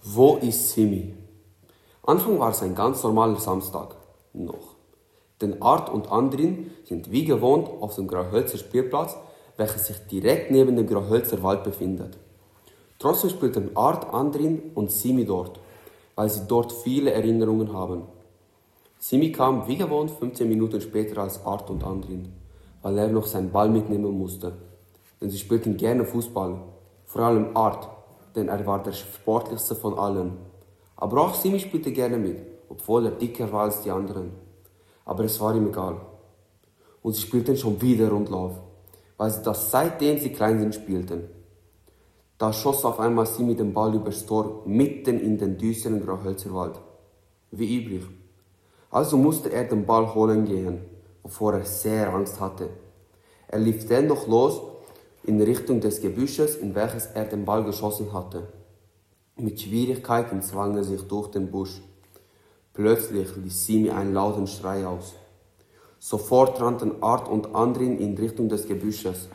Wo ist Simi? Anfang war es ein ganz normaler Samstag. Noch. Denn Art und Andrin sind wie gewohnt auf dem Grauhölzer Spielplatz, welcher sich direkt neben dem Grauhölzer Wald befindet. Trotzdem spielten Art, Andrin und Simi dort, weil sie dort viele Erinnerungen haben. Simi kam wie gewohnt 15 Minuten später als Art und Andrin, weil er noch seinen Ball mitnehmen musste. Denn sie spielten gerne Fußball, vor allem Art, denn er war der sportlichste von allen. Aber auch Simi spielte gerne mit, obwohl er dicker war als die anderen. Aber es war ihm egal. Und sie spielten schon wieder Rundlauf, weil sie das seitdem sie klein sind spielten. Da schoss auf einmal Simi den Ball übers Tor mitten in den düsteren Grauhölzerwald. Wie üblich. Also musste er den Ball holen gehen, wovor er sehr Angst hatte. Er lief dennoch los in Richtung des Gebüsches, in welches er den Ball geschossen hatte. Mit Schwierigkeiten zwang er sich durch den Busch. Plötzlich ließ Simi einen lauten Schrei aus. Sofort rannten Art und Andrin in Richtung des Gebüsches.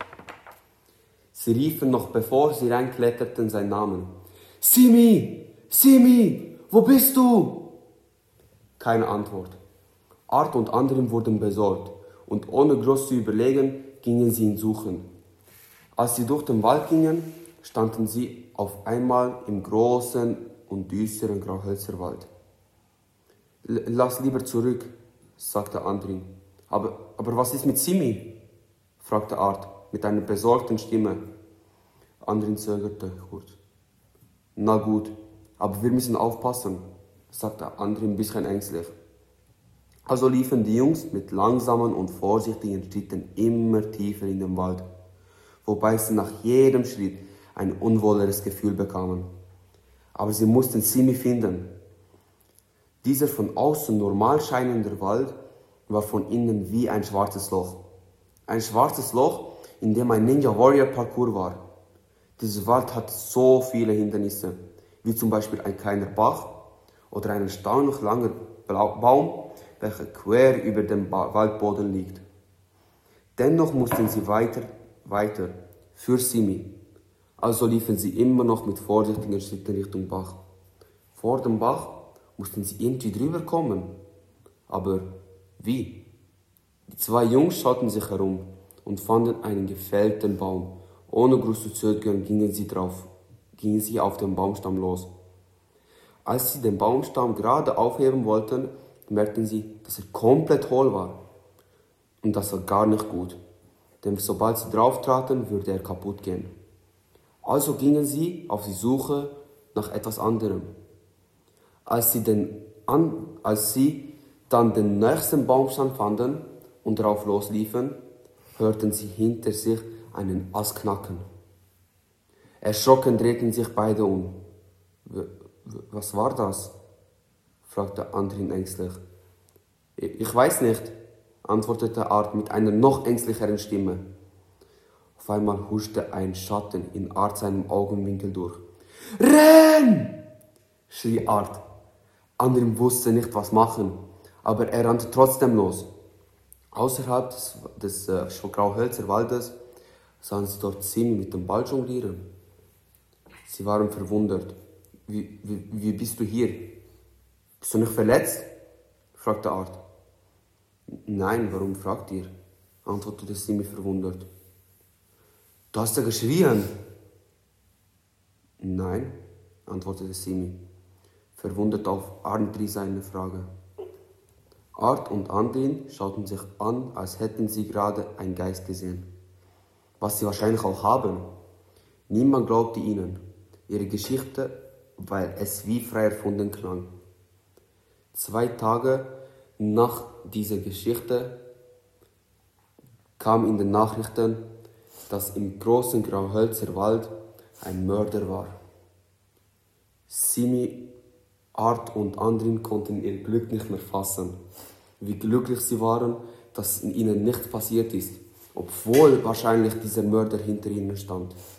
Sie riefen noch bevor sie reinkletterten seinen Namen. Simi! Simi! Wo bist du? Keine Antwort. Art und Andrin wurden besorgt und ohne groß zu überlegen, gingen sie ihn suchen. Als sie durch den Wald gingen, standen sie auf einmal im großen und düsteren Grauhölzerwald. Lass lieber zurück, sagte Andrin. Aber was ist mit Simi? Fragte Art mit einer besorgten Stimme. Andrin zögerte kurz. Na gut, aber wir müssen aufpassen, sagte Andrin ein bisschen ängstlich. Also liefen die Jungs mit langsamen und vorsichtigen Schritten immer tiefer in den Wald, wobei sie nach jedem Schritt ein unwohleres Gefühl bekamen. Aber sie mussten Simi finden. Dieser von außen normal scheinende Wald war von innen wie ein schwarzes Loch. Ein schwarzes Loch, in dem ein Ninja Warrior Parcours war. Dieser Wald hatte so viele Hindernisse, wie zum Beispiel ein kleiner Bach oder ein erstaunlich langer Baum, welcher quer über dem Waldboden liegt. Dennoch mussten sie weiter, für Simi. Also liefen sie immer noch mit vorsichtigen Schritten Richtung Bach. Vor dem Bach mussten sie irgendwie drüber kommen. Aber wie? Die zwei Jungs schauten sich herum und fanden einen gefällten Baum. Ohne groß zu zögern gingen sie auf den Baumstamm los. Als sie den Baumstamm gerade aufheben wollten, merkten sie, dass er komplett hohl war. Und das war gar nicht gut, denn sobald sie drauf traten, würde er kaputt gehen. Also gingen sie auf die Suche nach etwas anderem. Als sie dann den nächsten Baumstamm fanden und darauf losliefen, hörten sie hinter sich einen Ast knacken. Erschrocken drehten sich beide um. Was war das? Fragte Andrin ängstlich. Ich weiß nicht, antwortete Art mit einer noch ängstlicheren Stimme. Auf einmal huschte ein Schatten in Art seinem Augenwinkel durch. Renn! Schrie Art. Andrin wusste nicht, was machen, aber er rannte trotzdem los. Außerhalb des Grauhölzerwaldes sahen sie dort Simi mit dem Ball jonglieren. Sie waren verwundert. Wie bist du hier? Bist du nicht verletzt? Fragte Art. Nein, warum fragt ihr? Antwortete Simi verwundert. Du hast ja geschrien. Nein, antwortete Simi, verwundert auf Andrin seine Frage. Art und Andrin schauten sich an, als hätten sie gerade einen Geist gesehen. Was sie wahrscheinlich auch haben. Niemand glaubte ihnen, ihre Geschichte, weil es wie frei erfunden klang. 2 Tage nach dieser Geschichte kam in den Nachrichten, dass im großen Grauhölzerwald ein Mörder war. Simi, Art und Andrin konnten ihr Glück nicht mehr fassen. Wie glücklich sie waren, dass ihnen nichts passiert ist, obwohl wahrscheinlich dieser Mörder hinter ihnen stand.